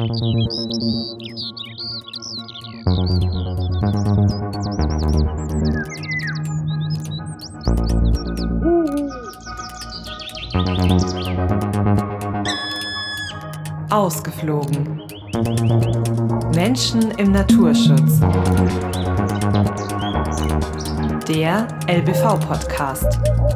Ausgeflogen. Menschen im Naturschutz. Der LBV-Podcast.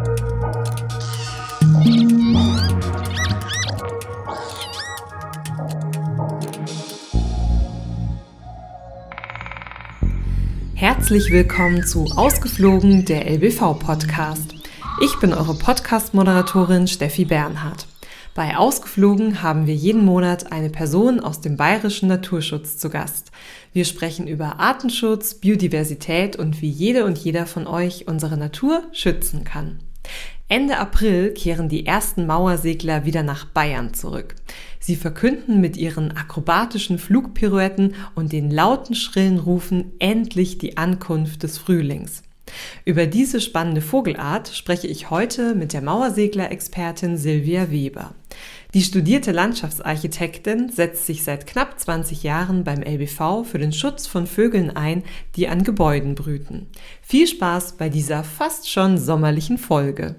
Herzlich willkommen zu Ausgeflogen, der LBV-Podcast. Ich bin eure Podcast-Moderatorin Steffi Bernhard. Bei Ausgeflogen haben wir jeden Monat eine Person aus dem bayerischen Naturschutz zu Gast. Wir sprechen über Artenschutz, Biodiversität und wie jede und jeder von euch unsere Natur schützen kann. Ende April kehren die ersten Mauersegler wieder nach Bayern zurück. Sie verkünden mit ihren akrobatischen Flugpirouetten und den lauten, schrillen Rufen endlich die Ankunft des Frühlings. Über diese spannende Vogelart spreche ich heute mit der Mauersegler-Expertin Silvia Weber. Die studierte Landschaftsarchitektin setzt sich seit knapp 20 Jahren beim LBV für den Schutz von Vögeln ein, die an Gebäuden brüten. Viel Spaß bei dieser fast schon sommerlichen Folge.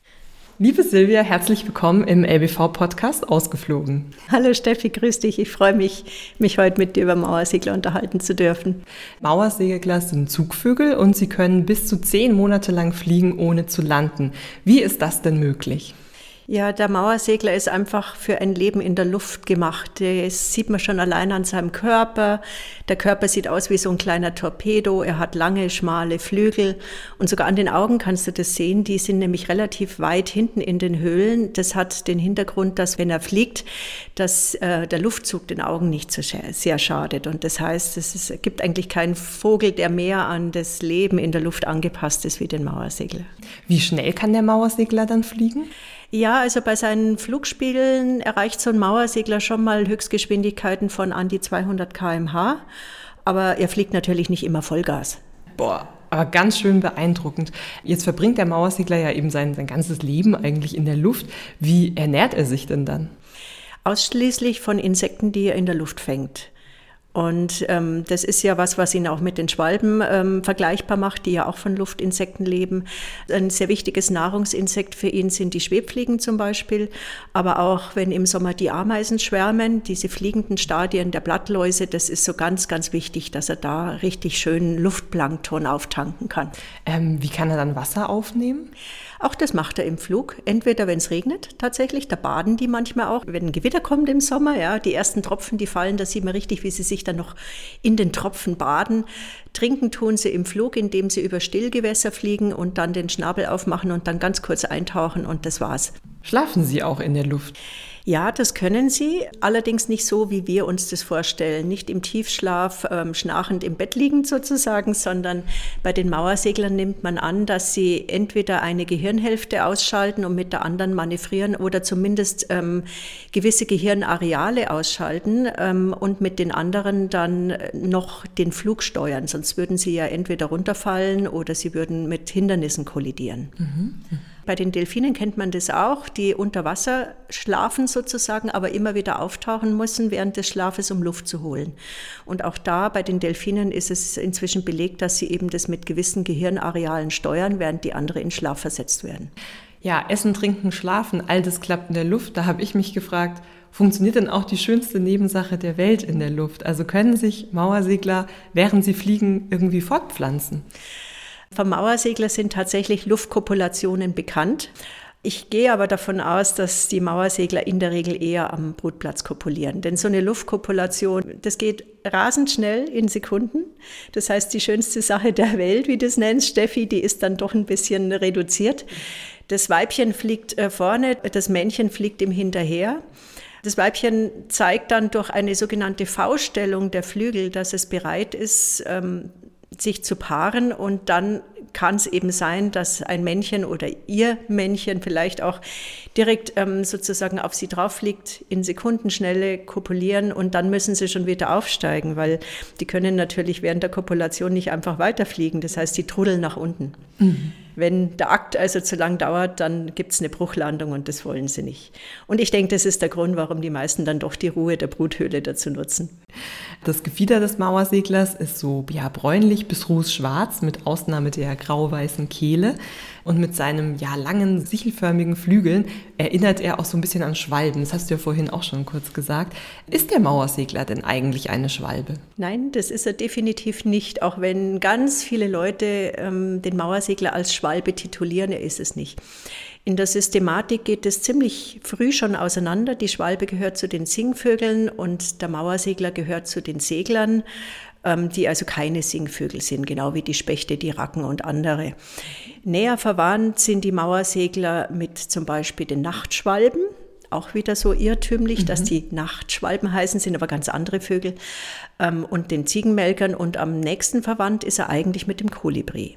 Liebe Silvia, herzlich willkommen im LBV-Podcast Ausgeflogen. Hallo Steffi, grüß dich. Ich freue mich, mich heute mit dir über Mauersegler unterhalten zu dürfen. Mauersegler sind Zugvögel und sie können bis zu 10 Monate lang fliegen, ohne zu landen. Wie ist das denn möglich? Ja, der Mauersegler ist einfach für ein Leben in der Luft gemacht. Das sieht man schon allein an seinem Körper. Der Körper sieht aus wie so ein kleiner Torpedo. Er hat lange, schmale Flügel. Und sogar an den Augen kannst du das sehen. Die sind nämlich relativ weit hinten in den Höhlen. Das hat den Hintergrund, dass wenn er fliegt, dass der Luftzug den Augen nicht so sehr schadet. Und das heißt, es gibt eigentlich keinen Vogel, der mehr an das Leben in der Luft angepasst ist wie den Mauersegler. Wie schnell kann der Mauersegler dann fliegen? Ja, also bei seinen Flugspielen erreicht so ein Mauersegler schon mal Höchstgeschwindigkeiten von an die 200 km/h, aber er fliegt natürlich nicht immer Vollgas. Boah, aber ganz schön beeindruckend. Jetzt verbringt der Mauersegler ja eben sein ganzes Leben eigentlich in der Luft. Wie ernährt er sich denn dann? Ausschließlich von Insekten, die er in der Luft fängt. Und das ist ja was ihn auch mit den Schwalben vergleichbar macht, die ja auch von Luftinsekten leben. Ein sehr wichtiges Nahrungsinsekt für ihn sind die Schwebfliegen zum Beispiel, aber auch wenn im Sommer die Ameisen schwärmen, diese fliegenden Stadien der Blattläuse, das ist so ganz, ganz wichtig, dass er da richtig schön Luftplankton auftanken kann. Wie kann er dann Wasser aufnehmen? Auch das macht er im Flug. Entweder wenn es regnet, tatsächlich, da baden die manchmal auch. Wenn ein Gewitter kommt im Sommer, ja, die ersten Tropfen, die fallen, da sieht man richtig, wie sie sich dann noch in den Tropfen baden. Trinken tun sie im Flug, indem sie über Stillgewässer fliegen und dann den Schnabel aufmachen und dann ganz kurz eintauchen und das war's. Schlafen sie auch in der Luft? Ja, das können sie, allerdings nicht so, wie wir uns das vorstellen. Nicht im Tiefschlaf, schnarchend im Bett liegend sozusagen, sondern bei den Mauerseglern nimmt man an, dass sie entweder eine Gehirnhälfte ausschalten und mit der anderen manövrieren oder zumindest gewisse Gehirnareale ausschalten und mit den anderen dann noch den Flug steuern. Sonst würden sie ja entweder runterfallen oder sie würden mit Hindernissen kollidieren. Bei den Delfinen kennt man das auch, die unter Wasser schlafen sozusagen, aber immer wieder auftauchen müssen während des Schlafes, um Luft zu holen. Und auch da bei den Delfinen ist es inzwischen belegt, dass sie eben das mit gewissen Gehirnarealen steuern, während die anderen in Schlaf versetzt werden. Ja, Essen, Trinken, Schlafen, all das klappt in der Luft. Da habe ich mich gefragt, funktioniert denn auch die schönste Nebensache der Welt in der Luft? Also können sich Mauersegler, während sie fliegen, irgendwie fortpflanzen? Vom Mauersegler sind tatsächlich Luftkopulationen bekannt. Ich gehe aber davon aus, dass die Mauersegler in der Regel eher am Brutplatz kopulieren. Denn so eine Luftkopulation, das geht rasend schnell in Sekunden. Das heißt, die schönste Sache der Welt, wie du es nennst, Steffi, die ist dann doch ein bisschen reduziert. Das Weibchen fliegt vorne, das Männchen fliegt ihm hinterher. Das Weibchen zeigt dann durch eine sogenannte V-Stellung der Flügel, dass es bereit ist, sich zu paaren, und dann kann es eben sein, dass ein Männchen oder ihr Männchen vielleicht auch direkt sozusagen auf sie drauf fliegt, in Sekundenschnelle kopulieren, und dann müssen sie schon wieder aufsteigen, weil die können natürlich während der Kopulation nicht einfach weiterfliegen. Das heißt, die trudeln nach unten. Wenn der Akt also zu lang dauert, dann gibt es eine Bruchlandung und das wollen sie nicht. Und ich denke, das ist der Grund, warum die meisten dann doch die Ruhe der Bruthöhle dazu nutzen. Das Gefieder des Mauerseglers ist so bräunlich bis rußschwarz mit Ausnahme der grau-weißen Kehle. Und mit seinem langen, sichelförmigen Flügeln erinnert er auch so ein bisschen an Schwalben. Das hast du ja vorhin auch schon kurz gesagt. Ist der Mauersegler denn eigentlich eine Schwalbe? Nein, das ist er definitiv nicht. Auch wenn ganz viele Leute den Mauersegler als Schwalbe titulieren, er ist es nicht. In der Systematik geht es ziemlich früh schon auseinander. Die Schwalbe gehört zu den Singvögeln und der Mauersegler gehört zu den Seglern, die also keine Singvögel sind, genau wie die Spechte, die Racken und andere. Näher verwandt sind die Mauersegler mit zum Beispiel den Nachtschwalben, auch wieder so irrtümlich, dass die Nachtschwalben heißen, sind aber ganz andere Vögel, und den Ziegenmelkern. Und am nächsten verwandt ist er eigentlich mit dem Kolibri.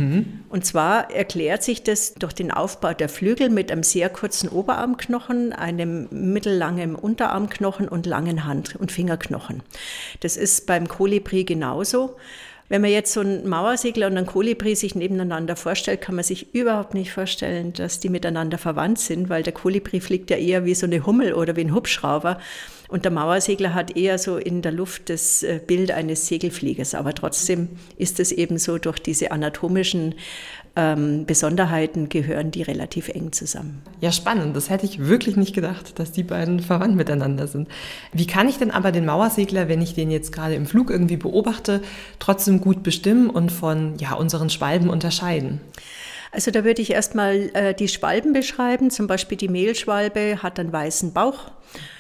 Und zwar erklärt sich das durch den Aufbau der Flügel mit einem sehr kurzen Oberarmknochen, einem mittellangen Unterarmknochen und langen Hand- und Fingerknochen. Das ist beim Kolibri genauso. Wenn man jetzt so einen Mauersegler und einen Kolibri sich nebeneinander vorstellt, kann man sich überhaupt nicht vorstellen, dass die miteinander verwandt sind, weil der Kolibri fliegt ja eher wie so eine Hummel oder wie ein Hubschrauber. Und der Mauersegler hat eher so in der Luft das Bild eines Segelfliegers. Aber trotzdem ist es eben so, durch diese anatomischen Besonderheiten gehören die relativ eng zusammen. Ja, spannend. Das hätte ich wirklich nicht gedacht, dass die beiden verwandt miteinander sind. Wie kann ich denn aber den Mauersegler, wenn ich den jetzt gerade im Flug irgendwie beobachte, trotzdem gut bestimmen und von unseren Schwalben unterscheiden? Also da würde ich erstmal die Schwalben beschreiben. Zum Beispiel die Mehlschwalbe hat einen weißen Bauch.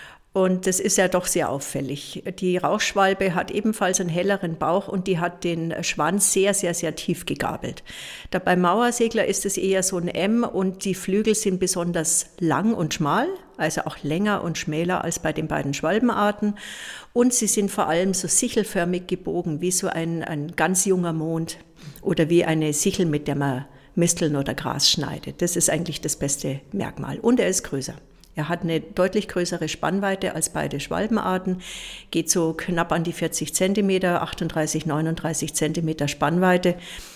Und das ist ja doch sehr auffällig. Die Rauchschwalbe hat ebenfalls einen helleren Bauch und die hat den Schwanz sehr, sehr, sehr tief gegabelt. Da beim Mauersegler ist es eher so ein M und die Flügel sind besonders lang und schmal, also auch länger und schmäler als bei den beiden Schwalbenarten. Und sie sind vor allem so sichelförmig gebogen, wie so ein ganz junger Mond oder wie eine Sichel, mit der man Misteln oder Gras schneidet. Das ist eigentlich das beste Merkmal. Und er ist größer. Er hat eine deutlich größere Spannweite als beide Schwalbenarten, geht so knapp an die 40 cm, 38, 39 cm Spannweite.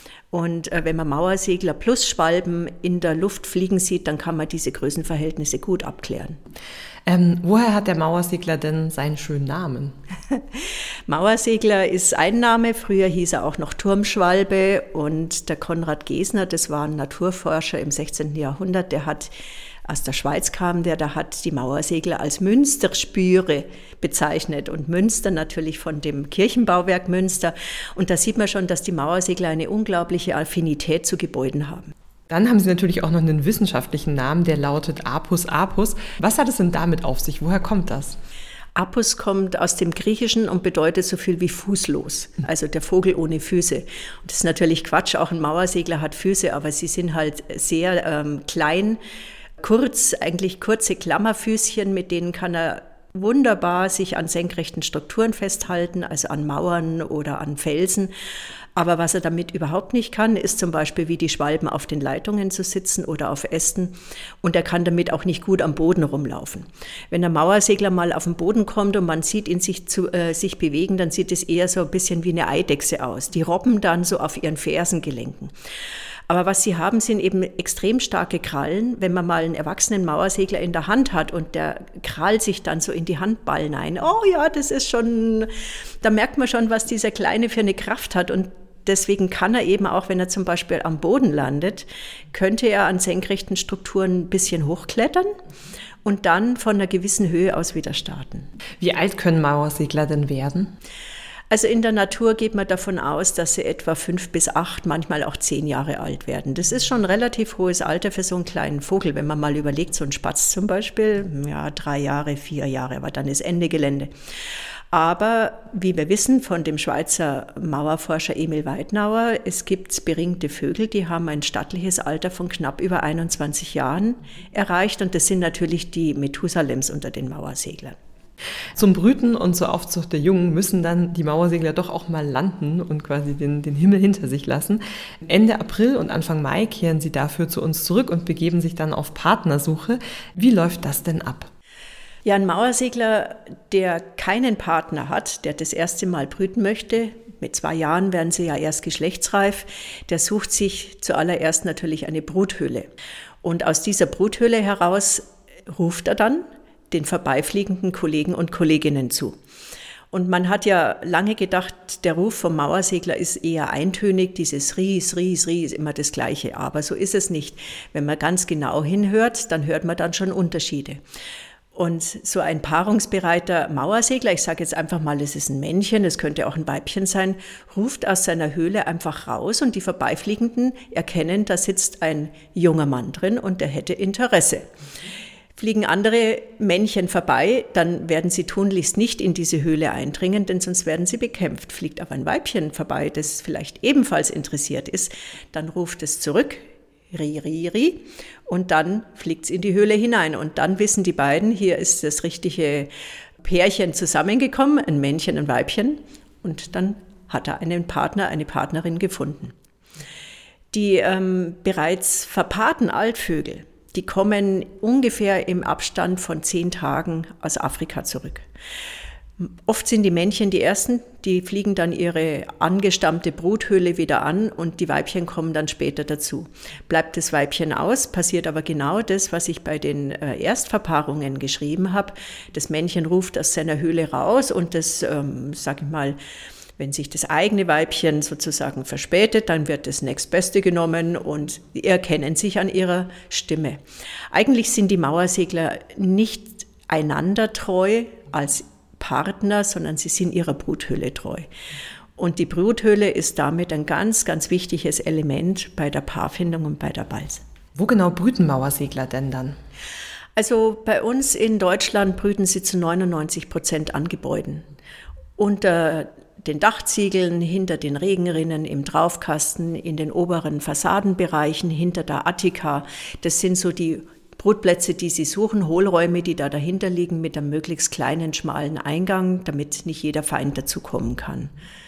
Und wenn man Mauersegler plus Schwalben in der Luft fliegen sieht, dann kann man diese Größenverhältnisse gut abklären. Woher hat der Mauersegler denn seinen schönen Namen? Mauersegler ist ein Name, früher hieß er auch noch Turmschwalbe. Und der Konrad Gesner, das war ein Naturforscher im 16. Jahrhundert, der hat aus der Schweiz kam, der hat die Mauersegler als Münsterspüre bezeichnet und Münster natürlich von dem Kirchenbauwerk Münster. Und da sieht man schon, dass die Mauersegler eine unglaubliche Affinität zu Gebäuden haben. Dann haben sie natürlich auch noch einen wissenschaftlichen Namen, der lautet Apus apus. Was hat es denn damit auf sich? Woher kommt das? Apus kommt aus dem Griechischen und bedeutet so viel wie fußlos, also der Vogel ohne Füße. Und das ist natürlich Quatsch, auch ein Mauersegler hat Füße, aber sie sind halt sehr klein, kurz, eigentlich kurze Klammerfüßchen, mit denen kann er wunderbar sich an senkrechten Strukturen festhalten, also an Mauern oder an Felsen. Aber was er damit überhaupt nicht kann, ist zum Beispiel wie die Schwalben auf den Leitungen zu sitzen oder auf Ästen. Und er kann damit auch nicht gut am Boden rumlaufen. Wenn der Mauersegler mal auf den Boden kommt und man sieht ihn sich bewegen, dann sieht es eher so ein bisschen wie eine Eidechse aus. Die robben dann so auf ihren Fersengelenken. Aber was sie haben, sind eben extrem starke Krallen. Wenn man mal einen erwachsenen Mauersegler in der Hand hat und der krallt sich dann so in die Handballen ein, oh ja, das ist schon, da merkt man schon, was dieser Kleine für eine Kraft hat. Und deswegen kann er eben auch, wenn er zum Beispiel am Boden landet, könnte er an senkrechten Strukturen ein bisschen hochklettern und dann von einer gewissen Höhe aus wieder starten. Wie alt können Mauersegler denn werden? Also in der Natur geht man davon aus, dass sie etwa 5 bis 8, manchmal auch 10 Jahre alt werden. Das ist schon ein relativ hohes Alter für so einen kleinen Vogel. Wenn man mal überlegt, so ein Spatz zum Beispiel, 3 Jahre, 4 Jahre, aber dann ist Ende Gelände. Aber wie wir wissen von dem Schweizer Mauerforscher Emil Weidnauer, es gibt beringte Vögel, die haben ein stattliches Alter von knapp über 21 Jahren erreicht. Und das sind natürlich die Methusalems unter den Mauerseglern. Zum Brüten und zur Aufzucht der Jungen müssen dann die Mauersegler doch auch mal landen und quasi den Himmel hinter sich lassen. Ende April und Anfang Mai kehren sie dafür zu uns zurück und begeben sich dann auf Partnersuche. Wie läuft das denn ab? Ja, ein Mauersegler, der keinen Partner hat, der das erste Mal brüten möchte, mit 2 Jahren werden sie ja erst geschlechtsreif, der sucht sich zuallererst natürlich eine Bruthöhle. Und aus dieser Bruthöhle heraus ruft er dann den vorbeifliegenden Kollegen und Kolleginnen zu. Und man hat ja lange gedacht, der Ruf vom Mauersegler ist eher eintönig, dieses Ries, Ries, Ries, immer das Gleiche. Aber so ist es nicht. Wenn man ganz genau hinhört, dann hört man dann schon Unterschiede. Und so ein paarungsbereiter Mauersegler, ich sage jetzt einfach mal, es ist ein Männchen, es könnte auch ein Weibchen sein, ruft aus seiner Höhle einfach raus und die Vorbeifliegenden erkennen, da sitzt ein junger Mann drin und der hätte Interesse. Fliegen andere Männchen vorbei, dann werden sie tunlichst nicht in diese Höhle eindringen, denn sonst werden sie bekämpft. Fliegt aber ein Weibchen vorbei, das vielleicht ebenfalls interessiert ist, dann ruft es zurück, Ri, Ri, Ri, und dann fliegt es in die Höhle hinein. Und dann wissen die beiden, hier ist das richtige Pärchen zusammengekommen, ein Männchen, ein Weibchen, und dann hat er einen Partner, eine Partnerin gefunden. Die bereits verpaarten Altvögel, die kommen ungefähr im Abstand von 10 Tagen aus Afrika zurück. Oft sind die Männchen die Ersten, die fliegen dann ihre angestammte Bruthöhle wieder an und die Weibchen kommen dann später dazu. Bleibt das Weibchen aus, passiert aber genau das, was ich bei den Erstverpaarungen geschrieben habe. Das Männchen ruft aus seiner Höhle raus und das, sage ich mal, wenn sich das eigene Weibchen sozusagen verspätet, dann wird das Nächstbeste genommen und die erkennen sich an ihrer Stimme. Eigentlich sind die Mauersegler nicht einander treu als Partner, sondern sie sind ihrer Bruthöhle treu. Und die Bruthöhle ist damit ein ganz, ganz wichtiges Element bei der Paarfindung und bei der Balz. Wo genau brüten Mauersegler denn dann? Also bei uns in Deutschland brüten sie zu 99% an Gebäuden. Unter den Dachziegeln, hinter den Regenrinnen, im Draufkasten, in den oberen Fassadenbereichen, hinter der Attika. Das sind so die Brutplätze, die sie suchen, Hohlräume, die da dahinter liegen mit einem möglichst kleinen, schmalen Eingang, damit nicht jeder Feind dazukommen kann.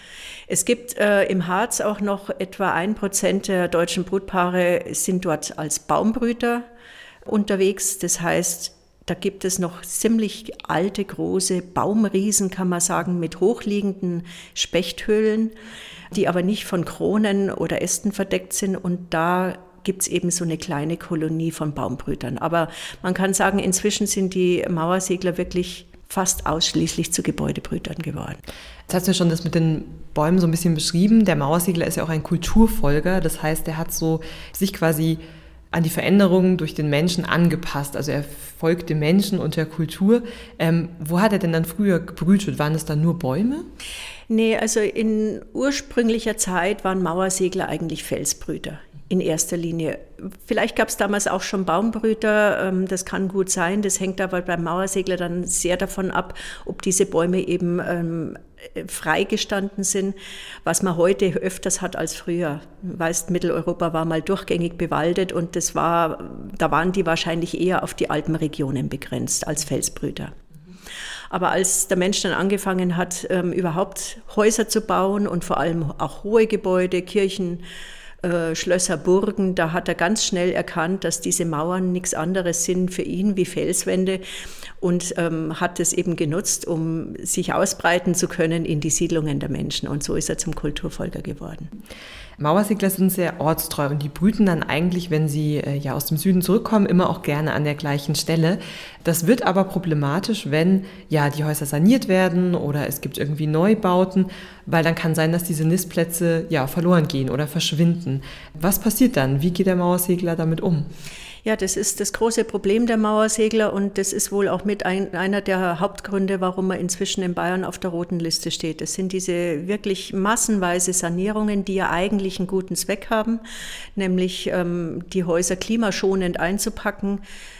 Es gibt im Harz auch noch etwa 1% der deutschen Brutpaare sind dort als Baumbrüter unterwegs. Das heißt, da gibt es noch ziemlich alte, große Baumriesen, kann man sagen, mit hochliegenden Spechthöhlen, die aber nicht von Kronen oder Ästen verdeckt sind. Und da gibt es eben so eine kleine Kolonie von Baumbrütern. Aber man kann sagen, inzwischen sind die Mauersegler wirklich fast ausschließlich zu Gebäudebrütern geworden. Jetzt hast du ja schon das mit den Bäumen so ein bisschen beschrieben. Der Mauersegler ist ja auch ein Kulturfolger. Das heißt, er hat so sich quasi an die Veränderungen durch den Menschen angepasst. Also er folgt dem Menschen und der Kultur. Wo hat er denn dann früher gebrütet? Waren es dann nur Bäume? Nee, also in ursprünglicher Zeit waren Mauersegler eigentlich Felsbrüter. In erster Linie. Vielleicht gab es damals auch schon Baumbrüter, das kann gut sein. Das hängt aber beim Mauersegler dann sehr davon ab, ob diese Bäume eben freigestanden sind, was man heute öfters hat als früher. Weißt, Mitteleuropa war mal durchgängig bewaldet und da waren die wahrscheinlich eher auf die Alpenregionen begrenzt als Felsbrüter. Aber als der Mensch dann angefangen hat, überhaupt Häuser zu bauen und vor allem auch hohe Gebäude, Kirchen, Schlösser, Burgen, da hat er ganz schnell erkannt, dass diese Mauern nichts anderes sind für ihn wie Felswände und hat es eben genutzt, um sich ausbreiten zu können in die Siedlungen der Menschen. Und so ist er zum Kulturfolger geworden. Mauersegler sind sehr ortstreu und die brüten dann eigentlich, wenn sie aus dem Süden zurückkommen, immer auch gerne an der gleichen Stelle. Das wird aber problematisch, wenn die Häuser saniert werden oder es gibt irgendwie Neubauten, weil dann kann sein, dass diese Nistplätze verloren gehen oder verschwinden. Was passiert dann? Wie geht der Mauersegler damit um? Ja, das ist das große Problem der Mauersegler und das ist wohl auch mit einer der Hauptgründe, warum er inzwischen in Bayern auf der roten Liste steht. Das sind diese wirklich massenweise Sanierungen, die ja eigentlich einen guten Zweck haben, nämlich die Häuser klimaschonend einzupacken,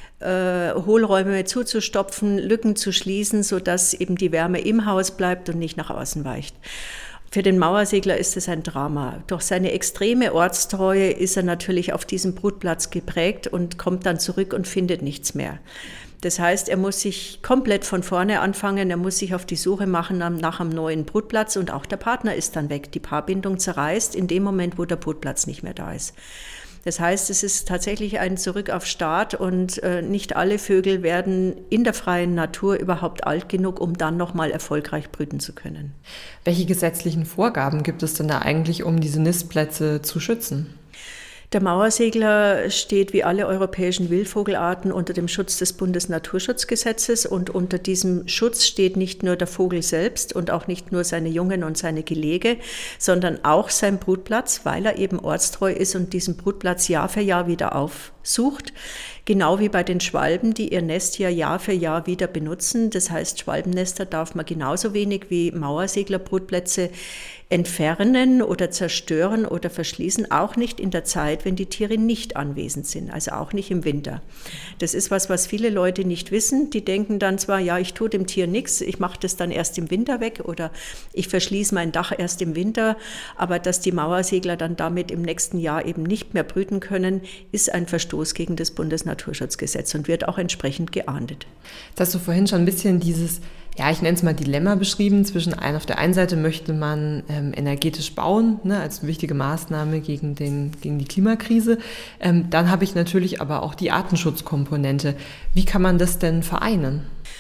Hohlräume zuzustopfen, Lücken zu schließen, sodass eben die Wärme im Haus bleibt und nicht nach außen weicht. Für den Mauersegler ist es ein Drama. Durch seine extreme Ortstreue ist er natürlich auf diesem Brutplatz geprägt und kommt dann zurück und findet nichts mehr. Das heißt, er muss sich komplett von vorne anfangen, er muss sich auf die Suche machen nach einem neuen Brutplatz und auch der Partner ist dann weg. Die Paarbindung zerreißt in dem Moment, wo der Brutplatz nicht mehr da ist. Das heißt, es ist tatsächlich ein Zurück auf Start und nicht alle Vögel werden in der freien Natur überhaupt alt genug, um dann nochmal erfolgreich brüten zu können. Welche gesetzlichen Vorgaben gibt es denn da eigentlich, um diese Nistplätze zu schützen? Der Mauersegler steht wie alle europäischen Wildvogelarten unter dem Schutz des Bundesnaturschutzgesetzes und unter diesem Schutz steht nicht nur der Vogel selbst und auch nicht nur seine Jungen und seine Gelege, sondern auch sein Brutplatz, weil er eben ortstreu ist und diesen Brutplatz Jahr für Jahr wieder aufsucht. Genau wie bei den Schwalben, die ihr Nest ja Jahr für Jahr wieder benutzen. Das heißt, Schwalbennester darf man genauso wenig wie Mauerseglerbrutplätze entfernen oder zerstören oder verschließen, auch nicht in der Zeit, wenn die Tiere nicht anwesend sind, also auch nicht im Winter. Das ist was viele Leute nicht wissen. Die denken dann zwar, ja, ich tue dem Tier nichts, ich mache das dann erst im Winter weg oder ich verschließe mein Dach erst im Winter, aber dass die Mauersegler dann damit im nächsten Jahr eben nicht mehr brüten können, ist ein Verstoß gegen das Bundesnaturschutzgesetz und wird auch entsprechend geahndet. Das hast du vorhin schon ein bisschen dieses, ja, ich nenne es mal Dilemma beschrieben, auf der einen Seite möchte man energetisch bauen, ne, als wichtige Maßnahme gegen die Klimakrise. Dann habe ich natürlich aber auch die Artenschutzkomponente. Wie kann man das denn vereinen?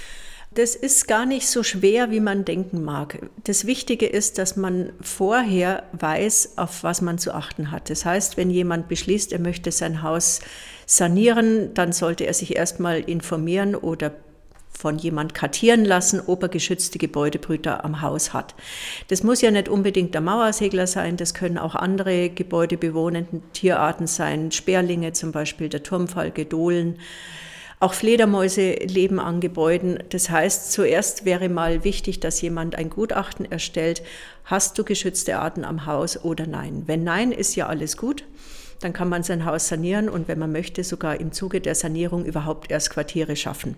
Das ist gar nicht so schwer, wie man denken mag. Das Wichtige ist, dass man vorher weiß, auf was man zu achten hat. Das heißt, wenn jemand beschließt, er möchte sein Haus sanieren, dann sollte er sich erstmal informieren oder von jemand kartieren lassen, ob er geschützte Gebäudebrüter am Haus hat. Das muss ja nicht unbedingt der Mauersegler sein, das können auch andere gebäudebewohnende Tierarten sein, Sperlinge zum Beispiel, der Turmfalke, Dohlen. Auch Fledermäuse leben an Gebäuden. Das heißt, zuerst wäre mal wichtig, dass jemand ein Gutachten erstellt, hast du geschützte Arten am Haus oder nein? Wenn nein, ist ja alles gut. Dann kann man sein Haus sanieren und wenn man möchte, sogar im Zuge der Sanierung überhaupt erst Quartiere schaffen.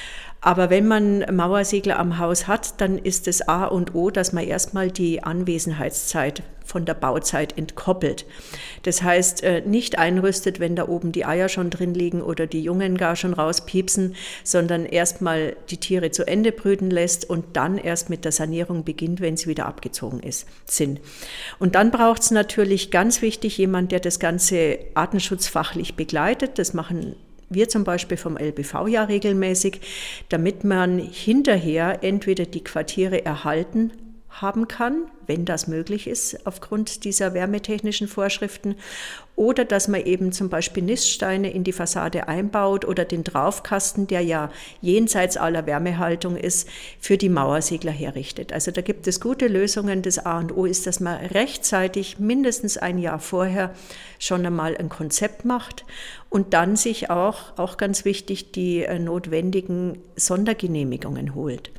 Aber wenn man Mauersegler am Haus hat, dann ist es A und O, dass man erstmal die Anwesenheitszeit von der Bauzeit entkoppelt. Das heißt, nicht einrüstet, wenn da oben die Eier schon drin liegen oder die Jungen gar schon rauspiepsen, sondern erstmal die Tiere zu Ende brüten lässt und dann erst mit der Sanierung beginnt, wenn sie wieder abgezogen sind. Und dann braucht es natürlich ganz wichtig jemand, der das Ganze artenschutzfachlich begleitet. Das machen wir zum Beispiel vom LBV ja regelmäßig, damit man hinterher entweder die Quartiere erhalten haben kann, wenn das möglich ist aufgrund dieser wärmetechnischen Vorschriften, oder dass man eben zum Beispiel Niststeine in die Fassade einbaut oder den Draufkasten, der ja jenseits aller Wärmehaltung ist, für die Mauersegler herrichtet. Also da gibt es gute Lösungen. Das A und O ist, dass man rechtzeitig, mindestens ein Jahr vorher, schon einmal ein Konzept macht und dann sich auch ganz wichtig, die notwendigen Sondergenehmigungen holt.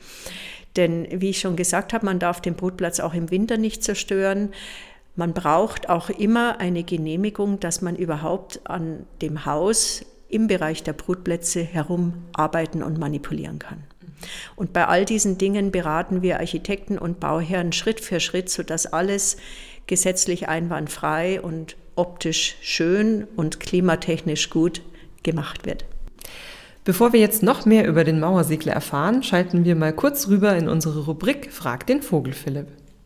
Denn wie ich schon gesagt habe, man darf den Brutplatz auch im Winter nicht zerstören. Man braucht auch immer eine Genehmigung, dass man überhaupt an dem Haus im Bereich der Brutplätze herum arbeiten und manipulieren kann. Und bei all diesen Dingen beraten wir Architekten und Bauherren Schritt für Schritt, sodass alles gesetzlich einwandfrei und optisch schön und klimatechnisch gut gemacht wird. Bevor wir jetzt noch mehr über den Mauersegler erfahren, schalten wir mal kurz rüber in unsere Rubrik Frag den Vogel, Philipp.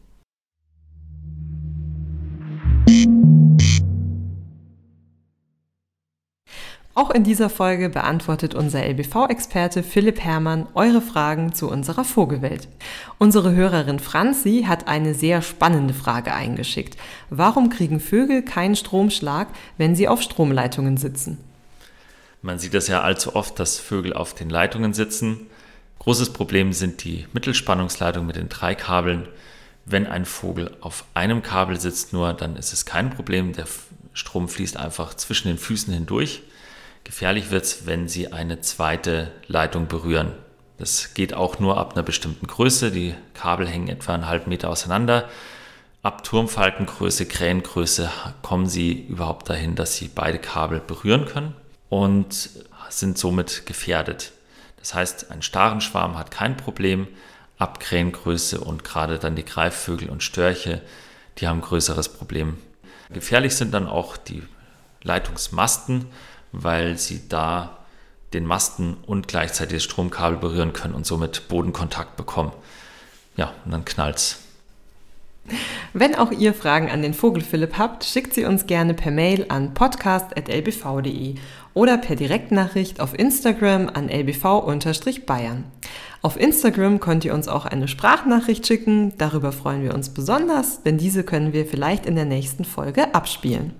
Auch in dieser Folge beantwortet unser LBV-Experte Philipp Herrmann eure Fragen zu unserer Vogelwelt. Unsere Hörerin Franzi hat eine sehr spannende Frage eingeschickt. Warum kriegen Vögel keinen Stromschlag, wenn sie auf Stromleitungen sitzen? Man sieht es ja allzu oft, dass Vögel auf den Leitungen sitzen. Großes Problem sind die Mittelspannungsleitungen mit den 3 Kabeln. Wenn ein Vogel auf einem Kabel sitzt nur, dann ist es kein Problem. Der Strom fließt einfach zwischen den Füßen hindurch. Gefährlich wird es, wenn sie eine zweite Leitung berühren. Das geht auch nur ab einer bestimmten Größe. Die Kabel hängen etwa 1,5 Meter auseinander. Ab Turmfalkengröße, Krähengröße kommen sie überhaupt dahin, dass sie beide Kabel berühren können und sind somit gefährdet. Das heißt, ein Starenschwarm hat kein Problem. Ab Krähengröße und gerade dann die Greifvögel und Störche, die haben ein größeres Problem. Gefährlich sind dann auch die Leitungsmasten, weil sie da den Masten und gleichzeitig das Stromkabel berühren können und somit Bodenkontakt bekommen. Ja, und dann knallt's. Wenn auch ihr Fragen an den Vogelphilipp habt, schickt sie uns gerne per Mail an podcast@lbv.de oder per Direktnachricht auf Instagram an lbv_Bayern. Auf Instagram könnt ihr uns auch eine Sprachnachricht schicken, darüber freuen wir uns besonders, denn diese können wir vielleicht in der nächsten Folge abspielen.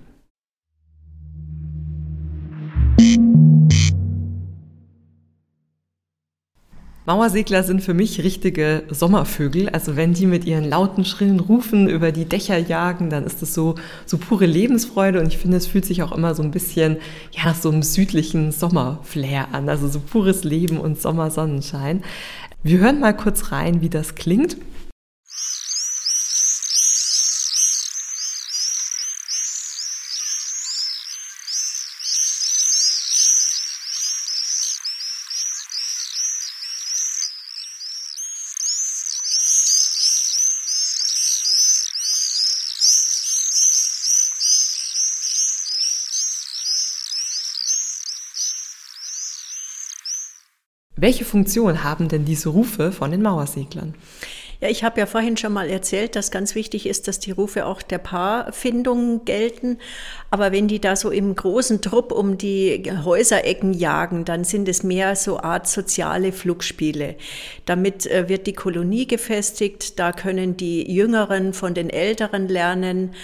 Mauersegler sind für mich richtige Sommervögel. Also wenn die mit ihren lauten, schrillen Rufen über die Dächer jagen, dann ist das so pure Lebensfreude. Und ich finde, es fühlt sich auch immer so ein bisschen nach so einem südlichen Sommerflair an. Also so pures Leben und Sommersonnenschein. Wir hören mal kurz rein, wie das klingt. Welche Funktion haben denn diese Rufe von den Mauerseglern? Ja, ich habe ja vorhin schon mal erzählt, dass ganz wichtig ist, dass die Rufe auch der Paarfindung gelten. Aber wenn die da so im großen Trupp um die Häuserecken jagen, dann sind es mehr so Art soziale Flugspiele. Damit wird die Kolonie gefestigt, da können die Jüngeren von den Älteren lernen.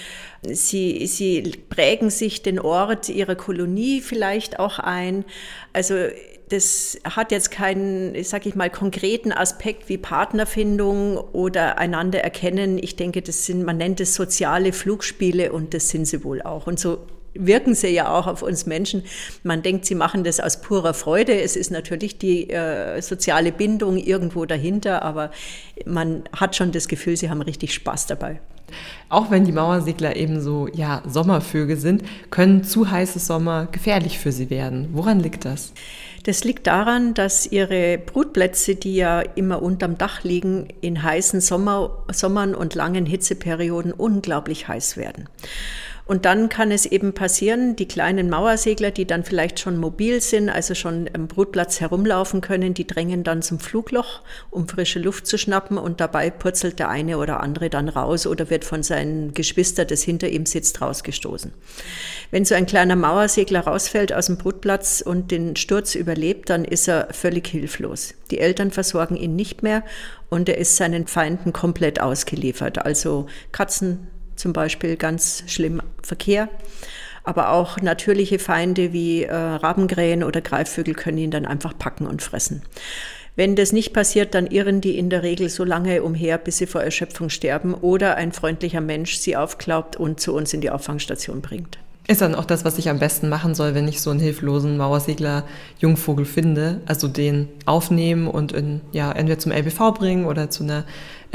Sie prägen sich den Ort ihrer Kolonie vielleicht auch ein. Also das hat jetzt keinen, sag ich mal, konkreten Aspekt wie Partnerfindung oder einander erkennen. Ich denke, man nennt es soziale Flugspiele und das sind sie wohl auch. Und so wirken sie ja auch auf uns Menschen. Man denkt, sie machen das aus purer Freude. Es ist natürlich die soziale Bindung irgendwo dahinter, aber man hat schon das Gefühl, sie haben richtig Spaß dabei. Auch wenn die Mauersegler eben so Sommervögel sind, können zu heiße Sommer gefährlich für sie werden. Woran liegt das? Das liegt daran, dass ihre Brutplätze, die ja immer unterm Dach liegen, in heißen Sommern und langen Hitzeperioden unglaublich heiß werden. Und dann kann es eben passieren, die kleinen Mauersegler, die dann vielleicht schon mobil sind, also schon am Brutplatz herumlaufen können, die drängen dann zum Flugloch, um frische Luft zu schnappen und dabei purzelt der eine oder andere dann raus oder wird von seinem Geschwister, das hinter ihm sitzt, rausgestoßen. Wenn so ein kleiner Mauersegler rausfällt aus dem Brutplatz und den Sturz überlebt, dann ist er völlig hilflos. Die Eltern versorgen ihn nicht mehr und er ist seinen Feinden komplett ausgeliefert, also Katzen, zum Beispiel ganz schlimm Verkehr, aber auch natürliche Feinde wie Rabenkrähen oder Greifvögel können ihn dann einfach packen und fressen. Wenn das nicht passiert, dann irren die in der Regel so lange umher, bis sie vor Erschöpfung sterben oder ein freundlicher Mensch sie aufklaubt und zu uns in die Auffangstation bringt. Ist dann auch das, was ich am besten machen soll, wenn ich so einen hilflosen Mauersegler-Jungvogel finde, also den aufnehmen und entweder zum LBV bringen oder zu einer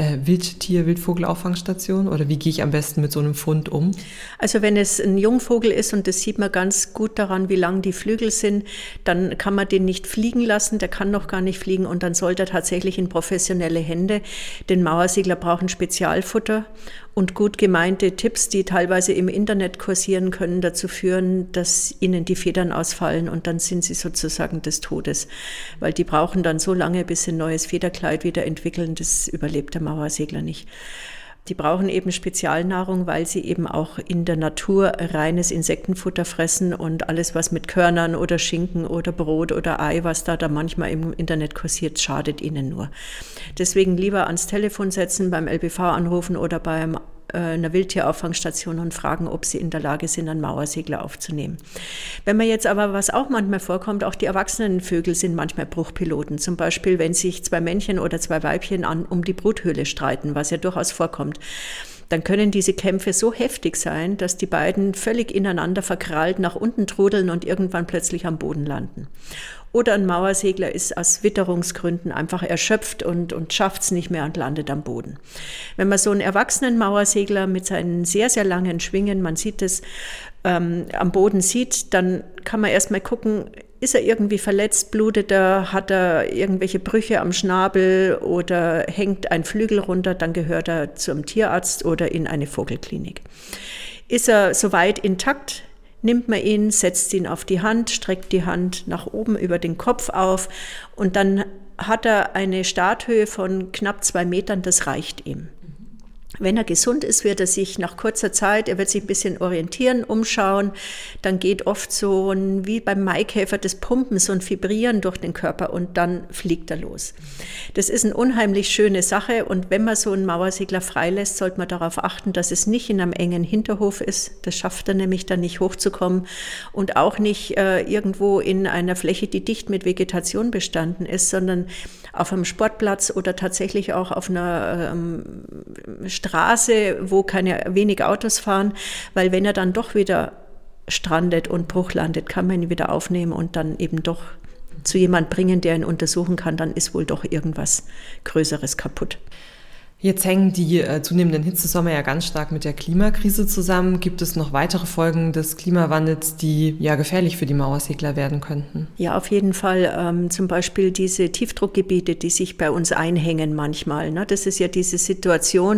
Wildvogelauffangstation? Oder wie gehe ich am besten mit so einem Fund um? Also wenn es ein Jungvogel ist, und das sieht man ganz gut daran, wie lang die Flügel sind, dann kann man den nicht fliegen lassen, der kann noch gar nicht fliegen und dann sollte er tatsächlich in professionelle Hände. Denn Mauersegler brauchen Spezialfutter und gut gemeinte Tipps, die teilweise im Internet kursieren, können dazu führen, dass ihnen die Federn ausfallen und dann sind sie sozusagen des Todes. Weil die brauchen dann so lange, bis sie ein neues Federkleid wieder entwickeln, das überlebt der Mauersegler nicht. Die brauchen eben Spezialnahrung, weil sie eben auch in der Natur reines Insektenfutter fressen und alles, was mit Körnern oder Schinken oder Brot oder Ei, was da manchmal im Internet kursiert, schadet ihnen nur. Deswegen lieber ans Telefon setzen, beim LBV anrufen oder bei einer Wildtierauffangstation und fragen, ob sie in der Lage sind, einen Mauersegler aufzunehmen. Wenn man jetzt aber, was auch manchmal vorkommt, auch die erwachsenen Vögel sind manchmal Bruchpiloten. Zum Beispiel, wenn sich 2 Männchen oder 2 Weibchen um die Bruthöhle streiten, was ja durchaus vorkommt. Dann können diese Kämpfe so heftig sein, dass die beiden völlig ineinander verkrallt nach unten trudeln und irgendwann plötzlich am Boden landen. Oder ein Mauersegler ist aus Witterungsgründen einfach erschöpft und schafft es nicht mehr und landet am Boden. Wenn man so einen erwachsenen Mauersegler mit seinen sehr, sehr langen Schwingen, man sieht es, am Boden sieht, dann kann man erstmal gucken, ist er irgendwie verletzt, blutet er, hat er irgendwelche Brüche am Schnabel oder hängt ein Flügel runter, dann gehört er zum Tierarzt oder in eine Vogelklinik. Ist er soweit intakt, nimmt man ihn, setzt ihn auf die Hand, streckt die Hand nach oben über den Kopf auf und dann hat er eine Starthöhe von knapp 2 Metern, das reicht ihm. Wenn er gesund ist, wird er sich nach kurzer Zeit, er wird sich ein bisschen orientieren, umschauen. Dann geht oft so wie beim Maikäfer das Pumpen, so ein Vibrieren durch den Körper und dann fliegt er los. Das ist eine unheimlich schöne Sache und wenn man so einen Mauersegler freilässt, sollte man darauf achten, dass es nicht in einem engen Hinterhof ist. Das schafft er nämlich dann nicht hochzukommen und auch nicht irgendwo in einer Fläche, die dicht mit Vegetation bestanden ist, sondern auf einem Sportplatz oder tatsächlich auch auf einer Straße, wo wenig Autos fahren, weil wenn er dann doch wieder strandet und Bruch landet, kann man ihn wieder aufnehmen und dann eben doch zu jemand bringen, der ihn untersuchen kann, dann ist wohl doch irgendwas Größeres kaputt. Jetzt hängen die zunehmenden Hitzesommer ja ganz stark mit der Klimakrise zusammen. Gibt es noch weitere Folgen des Klimawandels, die ja gefährlich für die Mauersegler werden könnten? Ja, auf jeden Fall. Zum Beispiel diese Tiefdruckgebiete, die sich bei uns einhängen manchmal. Ne? Das ist ja diese Situation,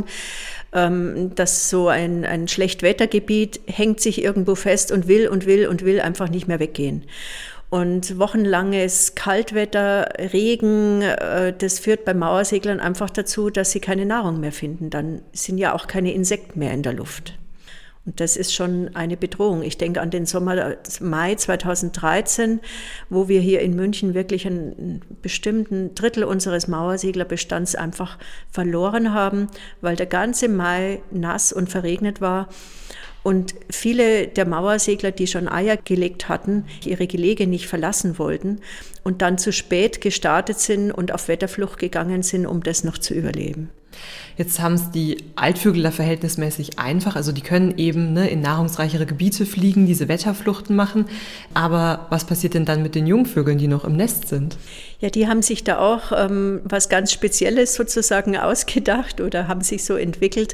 dass so ein Schlechtwettergebiet hängt sich irgendwo fest und will einfach nicht mehr weggehen. Und wochenlanges Kaltwetter, Regen, das führt bei Mauerseglern einfach dazu, dass sie keine Nahrung mehr finden. Dann sind ja auch keine Insekten mehr in der Luft. Und das ist schon eine Bedrohung. Ich denke an den Sommer Mai 2013, wo wir hier in München wirklich einen bestimmten Drittel unseres Mauerseglerbestands einfach verloren haben, weil der ganze Mai nass und verregnet war. Und viele der Mauersegler, die schon Eier gelegt hatten, ihre Gelege nicht verlassen wollten und dann zu spät gestartet sind und auf Wetterflucht gegangen sind, um das noch zu überleben. Jetzt haben es die Altvögel verhältnismäßig einfach, also die können eben in nahrungsreichere Gebiete fliegen, diese Wetterfluchten machen. Aber was passiert denn dann mit den Jungvögeln, die noch im Nest sind? Ja, die haben sich da auch was ganz Spezielles sozusagen ausgedacht oder haben sich so entwickelt.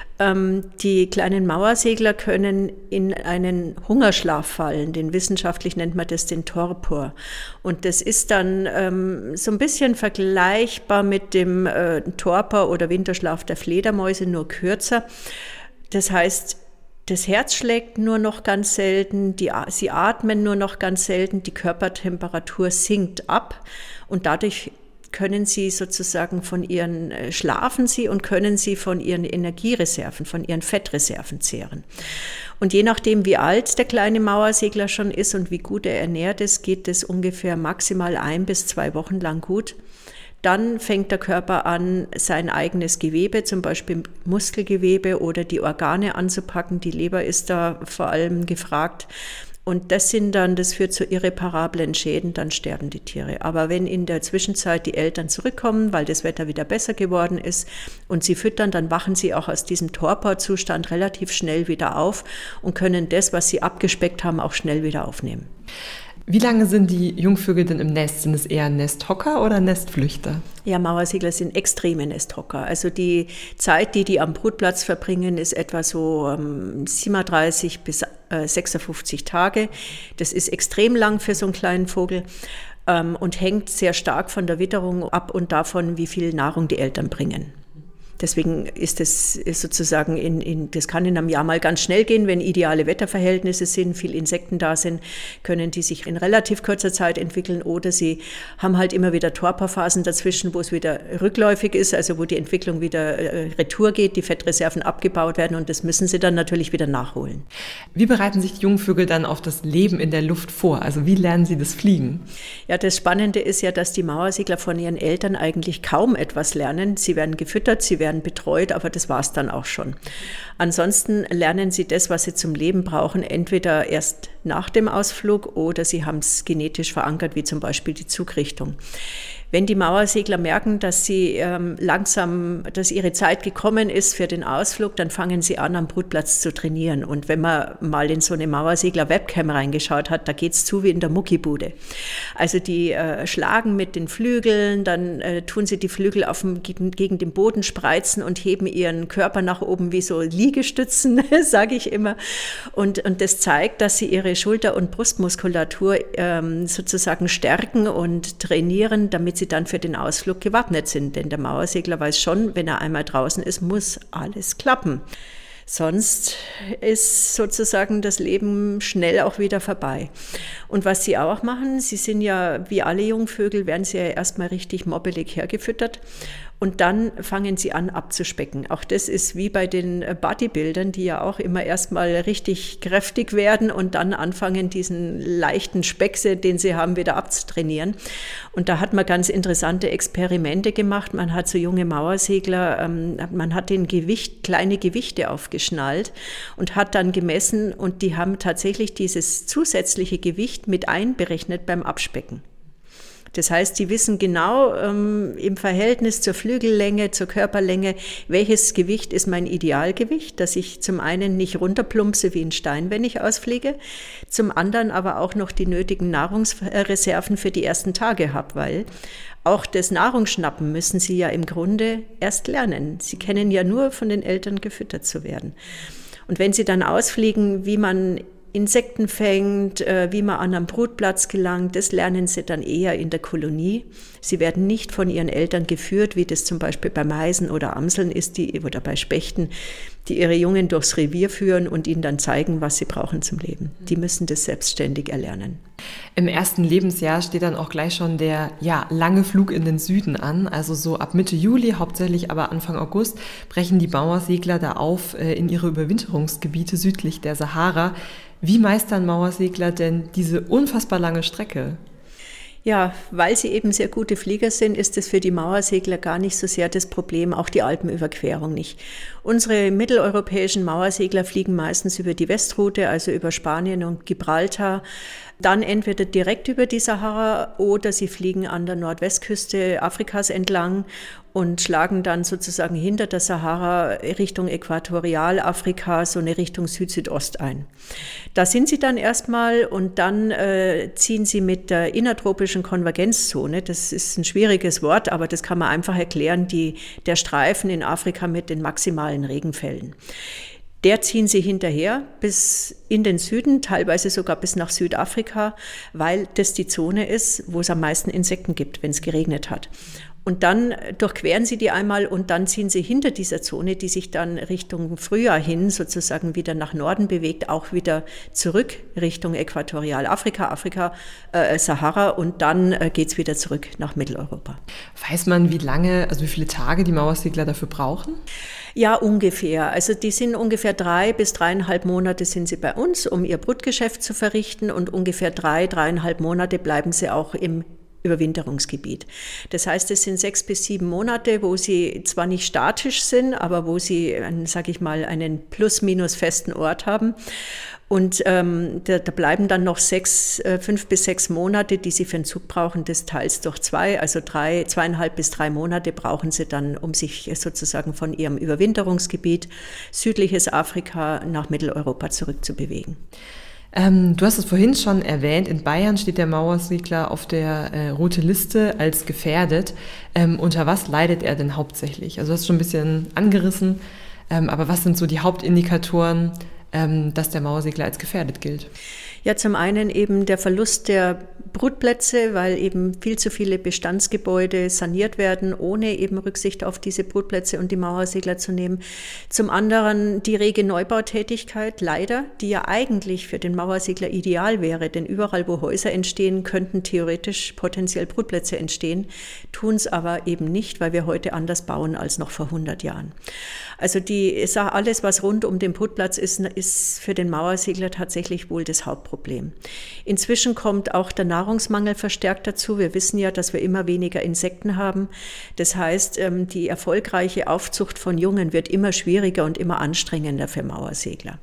Die kleinen Mauersegler können in einen Hungerschlaf fallen. Wissenschaftlich nennt man das den Torpor. Und das ist dann so ein bisschen vergleichbar mit dem Torpor oder Winterschlaf der Fledermäuse, nur kürzer. Das heißt, das Herz schlägt nur noch ganz selten, sie atmen nur noch ganz selten, die Körpertemperatur sinkt ab und dadurch können sie sozusagen schlafen sie und können sie von ihren Energiereserven, von ihren Fettreserven zehren. Und je nachdem, wie alt der kleine Mauersegler schon ist und wie gut er ernährt ist, geht es ungefähr maximal 1 bis 2 Wochen lang gut. Dann fängt der Körper an, sein eigenes Gewebe, zum Beispiel Muskelgewebe oder die Organe anzupacken. Die Leber ist da vor allem gefragt. Und das führt zu irreparablen Schäden, dann sterben die Tiere. Aber wenn in der Zwischenzeit die Eltern zurückkommen, weil das Wetter wieder besser geworden ist und sie füttern, dann wachen sie auch aus diesem Torporzustand relativ schnell wieder auf und können das, was sie abgespeckt haben, auch schnell wieder aufnehmen. Wie lange sind die Jungvögel denn im Nest? Sind es eher Nesthocker oder Nestflüchter? Ja, Mauersegler sind extreme Nesthocker. Also die Zeit, die am Brutplatz verbringen, ist etwa so 37 bis 56 Tage. Das ist extrem lang für so einen kleinen Vogel und hängt sehr stark von der Witterung ab und davon, wie viel Nahrung die Eltern bringen. Deswegen ist es sozusagen, das kann in einem Jahr mal ganz schnell gehen, wenn ideale Wetterverhältnisse sind, viel Insekten da sind, können die sich in relativ kurzer Zeit entwickeln oder sie haben halt immer wieder Torporphasen dazwischen, wo es wieder rückläufig ist, also wo die Entwicklung wieder retour geht, die Fettreserven abgebaut werden und das müssen sie dann natürlich wieder nachholen. Wie bereiten sich die Jungvögel dann auf das Leben in der Luft vor? Also wie lernen sie das Fliegen? Ja, das Spannende ist ja, dass die Mauersegler von ihren Eltern eigentlich kaum etwas lernen. Sie werden gefüttert, sie werden betreut, aber das war es dann auch schon. Ansonsten lernen sie das, was sie zum Leben brauchen, entweder erst nach dem Ausflug oder sie haben es genetisch verankert, wie zum Beispiel die Zugrichtung. Wenn die Mauersegler merken, dass sie dass ihre Zeit gekommen ist für den Ausflug, dann fangen sie an, am Brutplatz zu trainieren. Und wenn man mal in so eine Mauersegler-Webcam reingeschaut hat, da geht's zu wie in der Muckibude. Also die schlagen mit den Flügeln, dann tun sie die Flügel gegen den Boden spreizen und heben ihren Körper nach oben wie so Liegestützen, sage ich immer. Und das zeigt, dass sie ihre Schulter- und Brustmuskulatur sozusagen stärken und trainieren, damit sie dann für den Ausflug gewappnet sind. Denn der Mauersegler weiß schon, wenn er einmal draußen ist, muss alles klappen. Sonst ist sozusagen das Leben schnell auch wieder vorbei. Und was sie auch machen, sie sind ja, wie alle Jungvögel, werden sie ja erstmal richtig mobbelig hergefüttert. Und dann fangen sie an abzuspecken. Auch das ist wie bei den Bodybuildern, die ja auch immer erstmal richtig kräftig werden und dann anfangen, diesen leichten Speck, den sie haben, wieder abzutrainieren. Und da hat man ganz interessante Experimente gemacht. Man hat so junge Mauersegler, man hat denen kleine Gewichte aufgeschnallt und hat dann gemessen und die haben tatsächlich dieses zusätzliche Gewicht mit einberechnet beim Abspecken. Das heißt, die wissen genau im Verhältnis zur Flügellänge, zur Körperlänge, welches Gewicht ist mein Idealgewicht, dass ich zum einen nicht runterplumpse wie ein Stein, wenn ich ausfliege, zum anderen aber auch noch die nötigen Nahrungsreserven für die ersten Tage habe, weil auch das Nahrungsschnappen müssen sie ja im Grunde erst lernen. Sie kennen ja nur von den Eltern gefüttert zu werden. Und wenn sie dann ausfliegen, wie man Insekten fängt, wie man an einen Brutplatz gelangt, das lernen sie dann eher in der Kolonie. Sie werden nicht von ihren Eltern geführt, wie das zum Beispiel bei Meisen oder Amseln ist, oder bei Spechten, die ihre Jungen durchs Revier führen und ihnen dann zeigen, was sie brauchen zum Leben. Die müssen das selbstständig erlernen. Im ersten Lebensjahr steht dann auch gleich schon der lange Flug in den Süden an. Also so ab Mitte Juli, hauptsächlich aber Anfang August, brechen die Mauersegler da auf in ihre Überwinterungsgebiete südlich der Sahara. Wie meistern Mauersegler denn diese unfassbar lange Strecke? Ja, weil sie eben sehr gute Flieger sind, ist es für die Mauersegler gar nicht so sehr das Problem, auch die Alpenüberquerung nicht. Unsere mitteleuropäischen Mauersegler fliegen meistens über die Westroute, also über Spanien und Gibraltar, dann entweder direkt über die Sahara oder sie fliegen an der Nordwestküste Afrikas entlang und schlagen dann sozusagen hinter der Sahara Richtung Äquatorialafrika, so eine Richtung Süd-Südost ein. Da sind sie dann erstmal und dann ziehen sie mit der innertropischen Konvergenzzone, das ist ein schwieriges Wort, aber das kann man einfach erklären, der Streifen in Afrika mit den maximalen Regenfällen. Der ziehen sie hinterher bis in den Süden, teilweise sogar bis nach Südafrika, weil das die Zone ist, wo es am meisten Insekten gibt, wenn es geregnet hat. Und dann durchqueren sie die einmal und dann ziehen sie hinter dieser Zone, die sich dann Richtung Frühjahr hin sozusagen wieder nach Norden bewegt, auch wieder zurück Richtung Äquatorialafrika, Sahara und dann geht's wieder zurück nach Mitteleuropa. Weiß man, wie viele Tage die Mauersegler dafür brauchen? Ja, ungefähr. Also die sind ungefähr 3 bis 3,5 Monate sind sie bei uns, um ihr Brutgeschäft zu verrichten und ungefähr 3,5 Monate bleiben sie auch im Überwinterungsgebiet. Das heißt, es sind 6 bis 7 Monate, wo sie zwar nicht statisch sind, aber wo sie, einen plus-minus festen Ort haben. Und da bleiben dann noch 5 bis 6 Monate, die sie für den Zug brauchen, das teils durch 2, also 2,5 bis 3 Monate brauchen sie dann, um sich sozusagen von ihrem Überwinterungsgebiet südliches Afrika nach Mitteleuropa zurückzubewegen. Du hast es vorhin schon erwähnt, in Bayern steht der Mauersegler auf der roten Liste als gefährdet. Unter was leidet er denn hauptsächlich? Also du hast schon ein bisschen angerissen, aber was sind so die Hauptindikatoren, dass der Mauersegler als gefährdet gilt? Ja, zum einen eben der Verlust der Brutplätze, weil eben viel zu viele Bestandsgebäude saniert werden, ohne eben Rücksicht auf diese Brutplätze und die Mauersegler zu nehmen. Zum anderen die rege Neubautätigkeit, leider, die ja eigentlich für den Mauersegler ideal wäre, denn überall, wo Häuser entstehen, könnten theoretisch potenziell Brutplätze entstehen, tun es aber eben nicht, weil wir heute anders bauen als noch vor 100 Jahren. Also alles, was rund um den Brutplatz ist für den Mauersegler tatsächlich wohl das Hauptproblem. Inzwischen kommt auch der Nahrungsmangel verstärkt dazu. Wir wissen ja, dass wir immer weniger Insekten haben. Das heißt, die erfolgreiche Aufzucht von Jungen wird immer schwieriger und immer anstrengender für Mauersegler.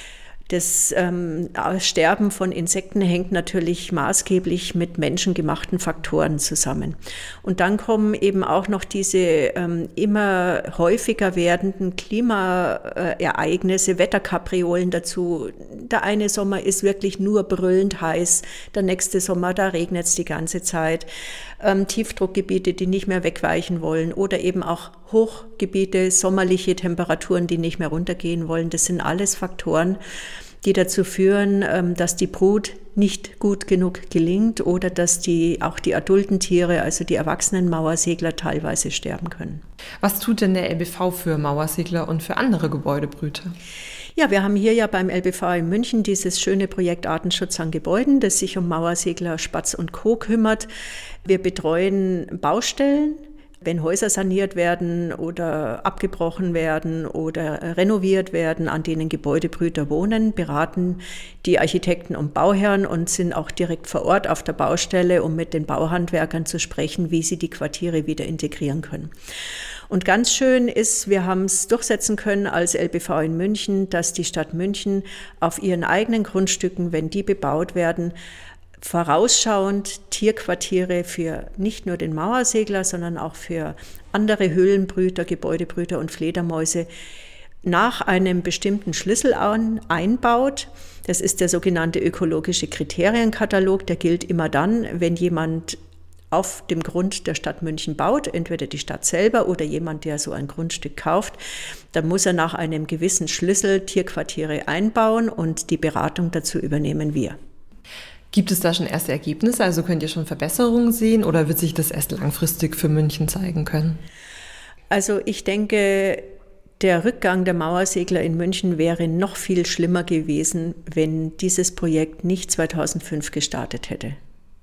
Das Sterben von Insekten hängt natürlich maßgeblich mit menschengemachten Faktoren zusammen. Und dann kommen eben auch noch diese immer häufiger werdenden Klimaereignisse, Wetterkapriolen dazu. Der eine Sommer ist wirklich nur brüllend heiß, der nächste Sommer, da regnet es die ganze Zeit. Tiefdruckgebiete, die nicht mehr wegweichen wollen oder eben auch Hochgebiete, sommerliche Temperaturen, die nicht mehr runtergehen wollen. Das sind alles Faktoren, die dazu führen, dass die Brut nicht gut genug gelingt oder dass auch die adulten Tiere, also die erwachsenen Mauersegler, teilweise sterben können. Was tut denn der LBV für Mauersegler und für andere Gebäudebrüter? Ja, wir haben hier ja beim LBV in München dieses schöne Projekt Artenschutz an Gebäuden, das sich um Mauersegler, Spatz und Co. kümmert. Wir betreuen Baustellen, Wenn Häuser saniert werden oder abgebrochen werden oder renoviert werden, an denen Gebäudebrüter wohnen, beraten die Architekten und Bauherren und sind auch direkt vor Ort auf der Baustelle, um mit den Bauhandwerkern zu sprechen, wie sie die Quartiere wieder integrieren können. Und ganz schön ist, wir haben es durchsetzen können als LBV in München, dass die Stadt München auf ihren eigenen Grundstücken, wenn die bebaut werden, vorausschauend Tierquartiere für nicht nur den Mauersegler, sondern auch für andere Höhlenbrüter, Gebäudebrüter und Fledermäuse nach einem bestimmten Schlüssel einbaut. Das ist der sogenannte ökologische Kriterienkatalog. Der gilt immer dann, wenn jemand auf dem Grund der Stadt München baut, entweder die Stadt selber oder jemand, der so ein Grundstück kauft, dann muss er nach einem gewissen Schlüssel Tierquartiere einbauen und die Beratung dazu übernehmen wir. Gibt es da schon erste Ergebnisse? Also könnt ihr schon Verbesserungen sehen oder wird sich das erst langfristig für München zeigen können? Also ich denke, der Rückgang der Mauersegler in München wäre noch viel schlimmer gewesen, wenn dieses Projekt nicht 2005 gestartet hätte.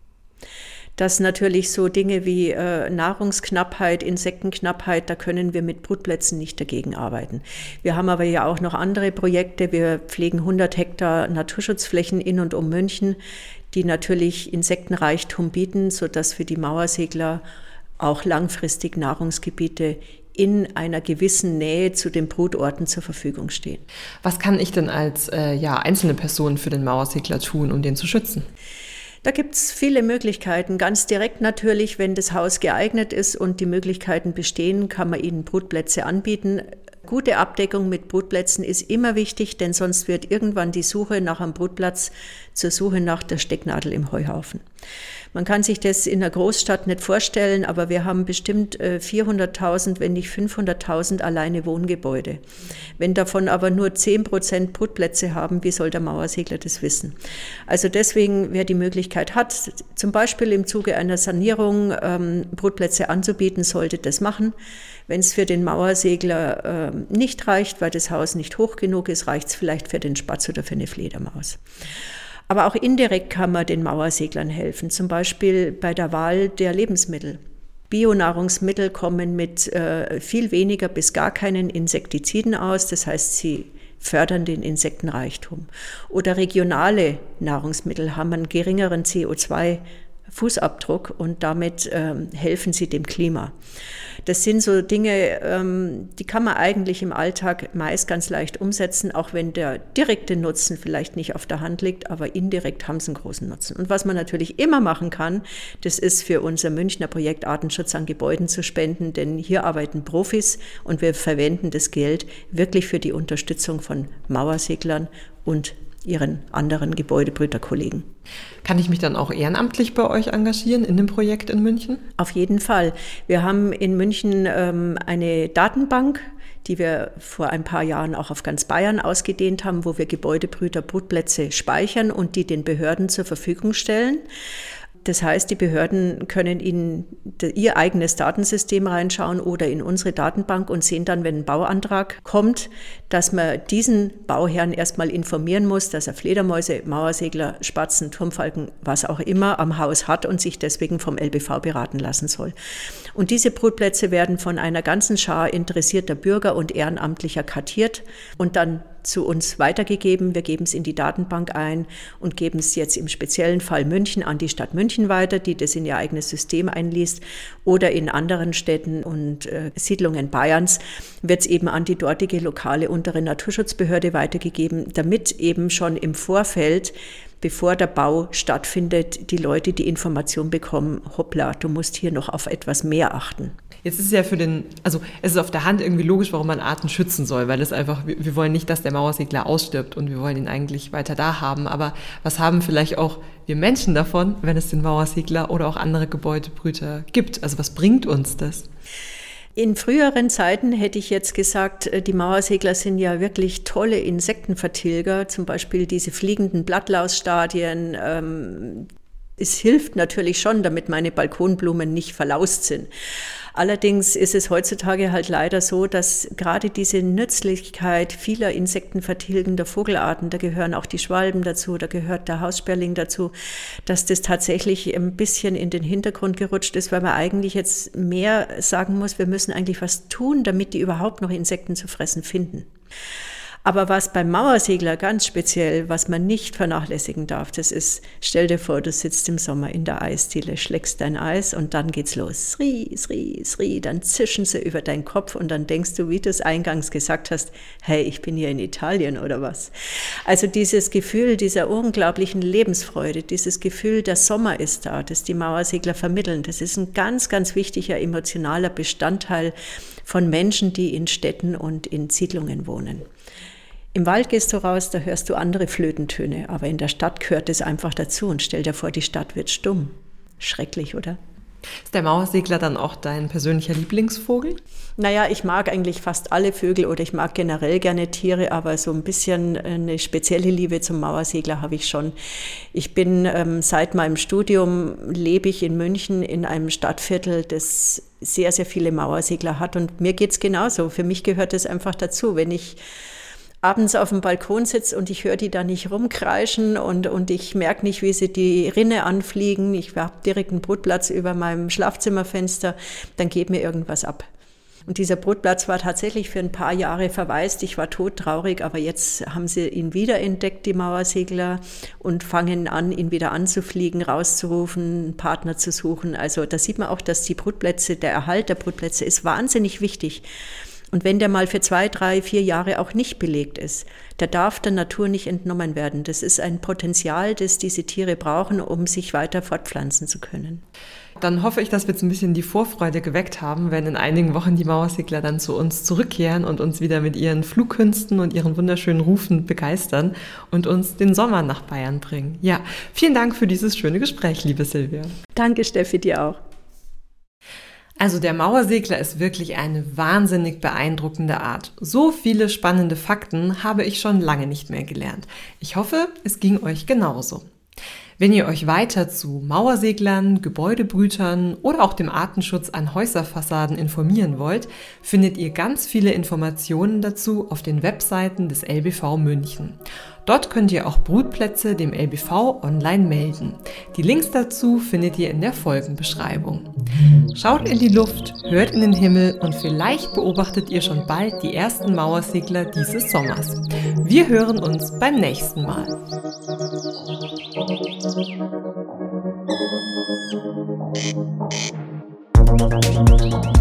Dass natürlich so Dinge wie Nahrungsknappheit, Insektenknappheit, da können wir mit Brutplätzen nicht dagegen arbeiten. Wir haben aber ja auch noch andere Projekte. Wir pflegen 100 Hektar Naturschutzflächen in und um München, die natürlich Insektenreichtum bieten, sodass für die Mauersegler auch langfristig Nahrungsgebiete in einer gewissen Nähe zu den Brutorten zur Verfügung stehen. Was kann ich denn als einzelne Person für den Mauersegler tun, um den zu schützen? Da gibt es viele Möglichkeiten. Ganz direkt natürlich, wenn das Haus geeignet ist und die Möglichkeiten bestehen, kann man ihnen Brutplätze anbieten. Gute Abdeckung mit Brutplätzen ist immer wichtig, denn sonst wird irgendwann die Suche nach einem Brutplatz zur Suche nach der Stecknadel im Heuhaufen. Man kann sich das in einer Großstadt nicht vorstellen, aber wir haben bestimmt 400.000, wenn nicht 500.000 alleine Wohngebäude. Wenn davon aber nur 10% Brutplätze haben, wie soll der Mauersegler das wissen? Also deswegen, wer die Möglichkeit hat, zum Beispiel im Zuge einer Sanierung Brutplätze anzubieten, sollte das machen. Wenn es für den Mauersegler nicht reicht, weil das Haus nicht hoch genug ist, reicht es vielleicht für den Spatz oder für eine Fledermaus. Aber auch indirekt kann man den Mauerseglern helfen, zum Beispiel bei der Wahl der Lebensmittel. Bionahrungsmittel kommen mit viel weniger bis gar keinen Insektiziden aus, das heißt, sie fördern den Insektenreichtum. Oder regionale Nahrungsmittel haben einen geringeren CO2-Fußabdruck und damit helfen sie dem Klima. Das sind so Dinge, die kann man eigentlich im Alltag meist ganz leicht umsetzen, auch wenn der direkte Nutzen vielleicht nicht auf der Hand liegt, aber indirekt haben sie einen großen Nutzen. Und was man natürlich immer machen kann, das ist für unser Münchner Projekt Artenschutz an Gebäuden zu spenden, denn hier arbeiten Profis und wir verwenden das Geld wirklich für die Unterstützung von Mauerseglern und ihren anderen Gebäudebrüterkollegen. Kann ich mich dann auch ehrenamtlich bei euch engagieren in dem Projekt in München? Auf jeden Fall. Wir haben in München eine Datenbank, die wir vor ein paar Jahren auch auf ganz Bayern ausgedehnt haben, wo wir Gebäudebrüter Brutplätze speichern und die den Behörden zur Verfügung stellen. Das heißt, die Behörden können in ihr eigenes Datensystem reinschauen oder in unsere Datenbank und sehen dann, wenn ein Bauantrag kommt, dass man diesen Bauherrn erstmal informieren muss, dass er Fledermäuse, Mauersegler, Spatzen, Turmfalken, was auch immer am Haus hat und sich deswegen vom LBV beraten lassen soll. Und diese Brutplätze werden von einer ganzen Schar interessierter Bürger und Ehrenamtlicher kartiert und dann zu uns weitergegeben. Wir geben es in die Datenbank ein und geben es jetzt im speziellen Fall München an die Stadt München weiter, die das in ihr eigenes System einliest. Oder in anderen Städten und Siedlungen Bayerns wird es eben an die dortige lokale untere Naturschutzbehörde weitergegeben, damit eben schon im Vorfeld, bevor der Bau stattfindet, die Leute die Information bekommen, hoppla, du musst hier noch auf etwas mehr achten. Jetzt ist es ja es ist auf der Hand irgendwie logisch, warum man Arten schützen soll, weil es einfach, wir wollen nicht, dass der Mauersegler ausstirbt und wir wollen ihn eigentlich weiter da haben. Aber was haben vielleicht auch wir Menschen davon, wenn es den Mauersegler oder auch andere Gebäudebrüter gibt? Also was bringt uns das? In früheren Zeiten hätte ich jetzt gesagt, die Mauersegler sind ja wirklich tolle Insektenvertilger, zum Beispiel diese fliegenden Blattlausstadien. Es hilft natürlich schon, damit meine Balkonblumen nicht verlaust sind. Allerdings ist es heutzutage halt leider so, dass gerade diese Nützlichkeit vieler insektenvertilgender Vogelarten, da gehören auch die Schwalben dazu, da gehört der Haussperling dazu, dass das tatsächlich ein bisschen in den Hintergrund gerutscht ist, weil man eigentlich jetzt mehr sagen muss, wir müssen eigentlich was tun, damit die überhaupt noch Insekten zu fressen finden. Aber was beim Mauersegler ganz speziell, was man nicht vernachlässigen darf, das ist, stell dir vor, du sitzt im Sommer in der Eisdiele, schlägst dein Eis und dann geht's los. Sri, Sri, Sri, dann zischen sie über deinen Kopf und dann denkst du, wie du es eingangs gesagt hast, hey, ich bin hier in Italien oder was? Also dieses Gefühl dieser unglaublichen Lebensfreude, dieses Gefühl, der Sommer ist da, das die Mauersegler vermitteln, das ist ein ganz, ganz wichtiger emotionaler Bestandteil von Menschen, die in Städten und in Siedlungen wohnen. Im Wald gehst du raus, da hörst du andere Flötentöne, aber in der Stadt gehört es einfach dazu und stell dir vor, die Stadt wird stumm. Schrecklich, oder? Ist der Mauersegler dann auch dein persönlicher Lieblingsvogel? Naja, ich mag eigentlich fast alle Vögel oder ich mag generell gerne Tiere, aber so ein bisschen eine spezielle Liebe zum Mauersegler habe ich schon. Ich bin seit meinem Studium, lebe ich in München in einem Stadtviertel, das sehr, sehr viele Mauersegler hat und mir geht's genauso. Für mich gehört es einfach dazu, wenn ich abends auf dem Balkon sitze und ich höre die da nicht rumkreischen und ich merke nicht, wie sie die Rinne anfliegen. Ich habe direkt einen Brutplatz über meinem Schlafzimmerfenster, dann geht mir irgendwas ab. Und dieser Brutplatz war tatsächlich für ein paar Jahre verwaist. Ich war todtraurig, aber jetzt haben sie ihn wiederentdeckt, die Mauersegler, und fangen an, ihn wieder anzufliegen, rauszurufen, einen Partner zu suchen. Also da sieht man auch, dass die Brutplätze, der Erhalt der Brutplätze ist wahnsinnig wichtig. Und wenn der mal für 2, 3, 4 Jahre auch nicht belegt ist, der darf der Natur nicht entnommen werden. Das ist ein Potenzial, das diese Tiere brauchen, um sich weiter fortpflanzen zu können. Dann hoffe ich, dass wir jetzt ein bisschen die Vorfreude geweckt haben, wenn in einigen Wochen die Mauersegler dann zu uns zurückkehren und uns wieder mit ihren Flugkünsten und ihren wunderschönen Rufen begeistern und uns den Sommer nach Bayern bringen. Ja, vielen Dank für dieses schöne Gespräch, liebe Silvia. Danke, Steffi, dir auch. Also der Mauersegler ist wirklich eine wahnsinnig beeindruckende Art. So viele spannende Fakten habe ich schon lange nicht mehr gelernt. Ich hoffe, es ging euch genauso. Wenn ihr euch weiter zu Mauerseglern, Gebäudebrütern oder auch dem Artenschutz an Häuserfassaden informieren wollt, findet ihr ganz viele Informationen dazu auf den Webseiten des LBV München. Dort könnt ihr auch Brutplätze dem LBV online melden. Die Links dazu findet ihr in der Folgenbeschreibung. Schaut in die Luft, hört in den Himmel und vielleicht beobachtet ihr schon bald die ersten Mauersegler dieses Sommers. Wir hören uns beim nächsten Mal. Thank you.